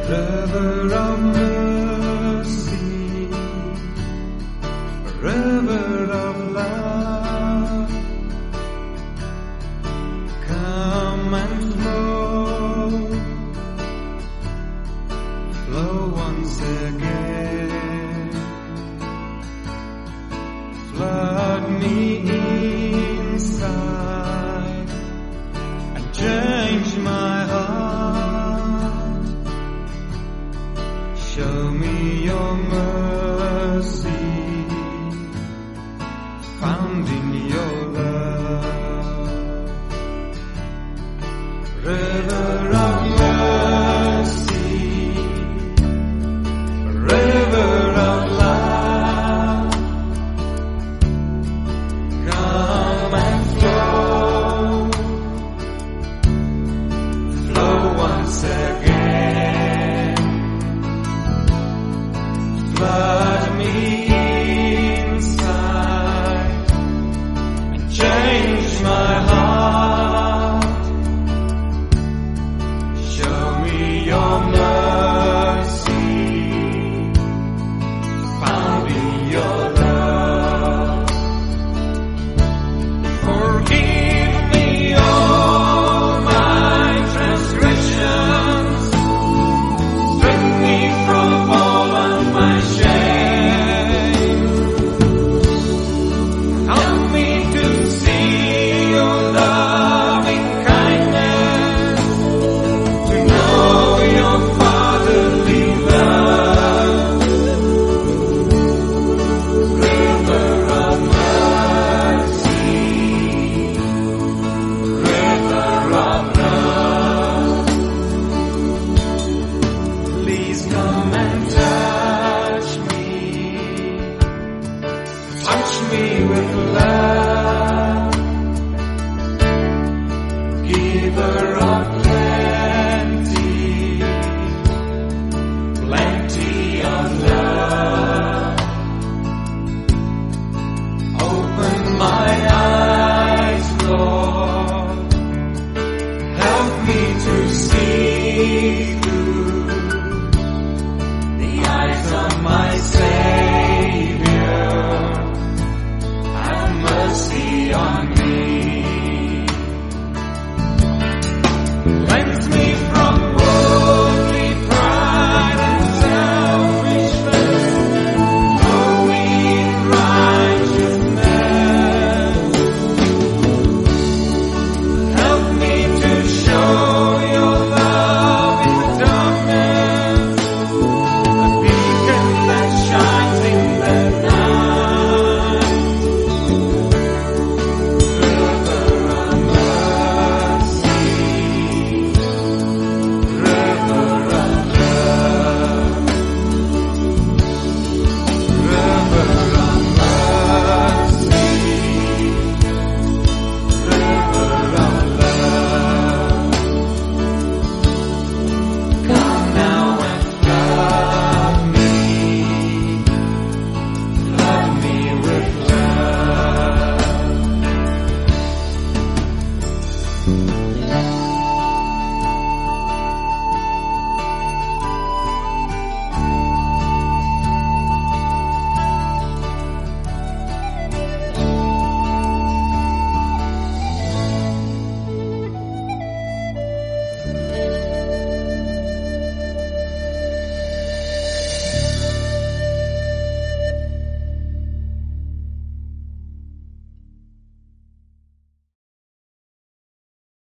River of mercy, river of love, come and flow once again, flood me inside and change my heart, show me your mercy, found in your love. River of mercy, river of love, come and flow once again, flood me inside and change my heart, show me your mercy.